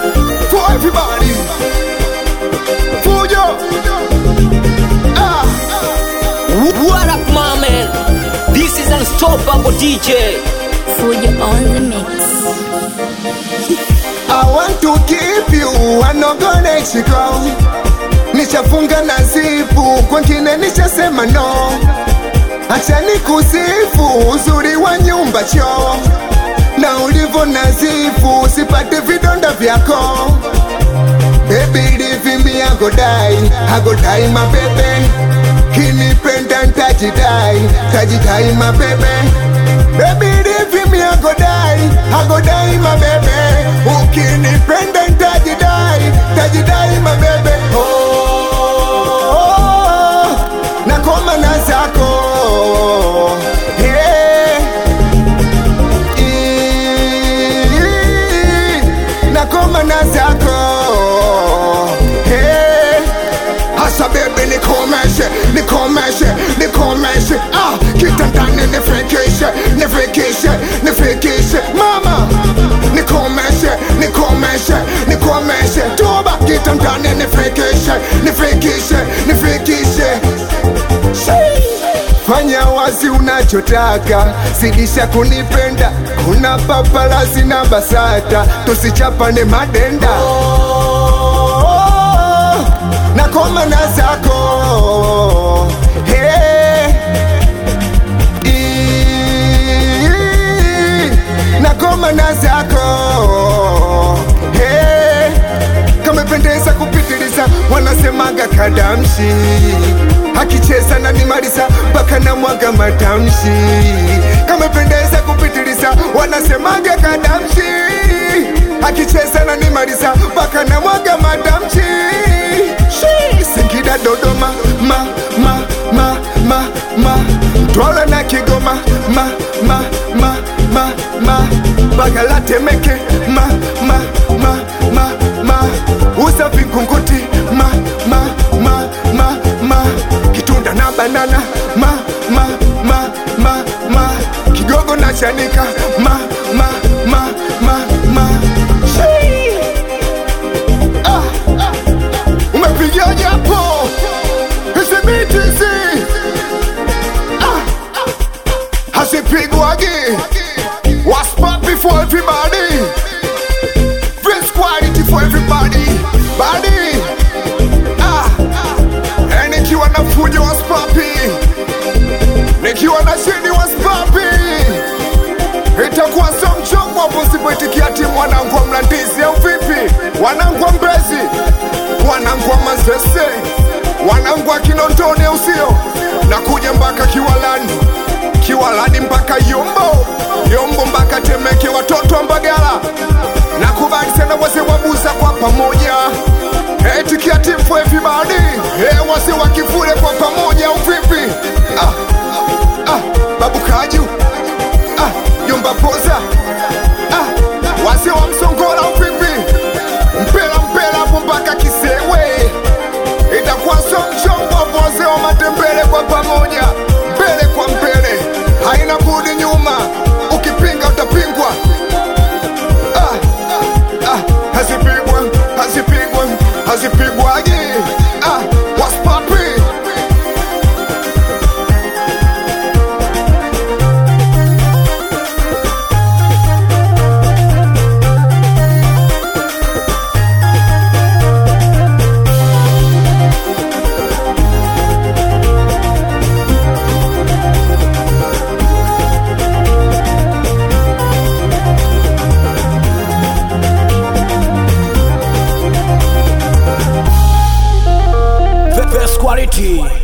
For everybody. Fujo. What up, my man? This is Unstoppable DJ. Fujo on the mix. I want to keep you, I'm not gonna let you go. Nishafunga na zipu, kwengine nishasema no. Acha nikusifu, uzuri wa nyumba choo. Na ulivo nazifu, sipate vidonda vyako. Baby, leave me, I go die my baby. Kinipenda ntajidai, tajidai my baby. Baby, leave me, I go die my baby. Ukinipenda ntajidai, tajidai my baby. Oh, nakoma na zako. Nakoma na zako. Hasa baby nikomeshe, nikomeshe, nikomeshe. Kitandani nifikishe, nifikishe, nifikishe. Mama, nikomeshe, nikomeshe, nikomeshe. Toba kitandani nifikishe, nifikishe, nifikishe. Fanya wazi unachotaka, zidisha kunipenda. Kuna paparazi na BASATA, tusichapane madenda. Nakoma na zako. Nakoma na zako. Kamependeza kupitiliza, wanasemaga kadamshi. Akicheza na nimaliza, baka na mwaga matamshi. Kamependeza kupitiliza, wanasemaga kadamshi. Akicheza na nimaliza, baka na mwaga matamshi. Singida Dodoma, Twala na Kigoma, Bagala Temeke, Usafi Kunguti, Kitunda na Banana, Kigogo na Chanika, umepigaje hapo? Isi BTC hasipigwagi. What's poppin' for everybody? Fresh quality for everybody. Body nikiwa na Fujo what's poppin', nikiwa na Shini what's poppin'. Itakuwa so mchongo hapo sipoitikia timu. Wanangu wa Mlandizi au vipi? Wanangu wa Mbezi, wanangu wa Manzese, wanangu wa Kinondoni usio. Nakuja mpaka Kiwalani, Kiwalani mpaka Yombo, Yombo mpaka Temeke, watoto wa Mbagala. Nakubali sana wase wabuza kwa pamoja. Tikia team for everybody. Wase wakifure kwa pamoja uvipi? Babu Kaju, Yomba Poza, wase wa Msongola uvipi? Mpela hapo mpaka Kisewe. Itakuwa so mchongo hapo, wase wa Matembele kwa pamoja. Mbele kwa mbele, haina budi nyuma. Ukipinga utapingwa. Hazipigwa, hazipigwa, hazipigwagi. What's poppin'? Best quality.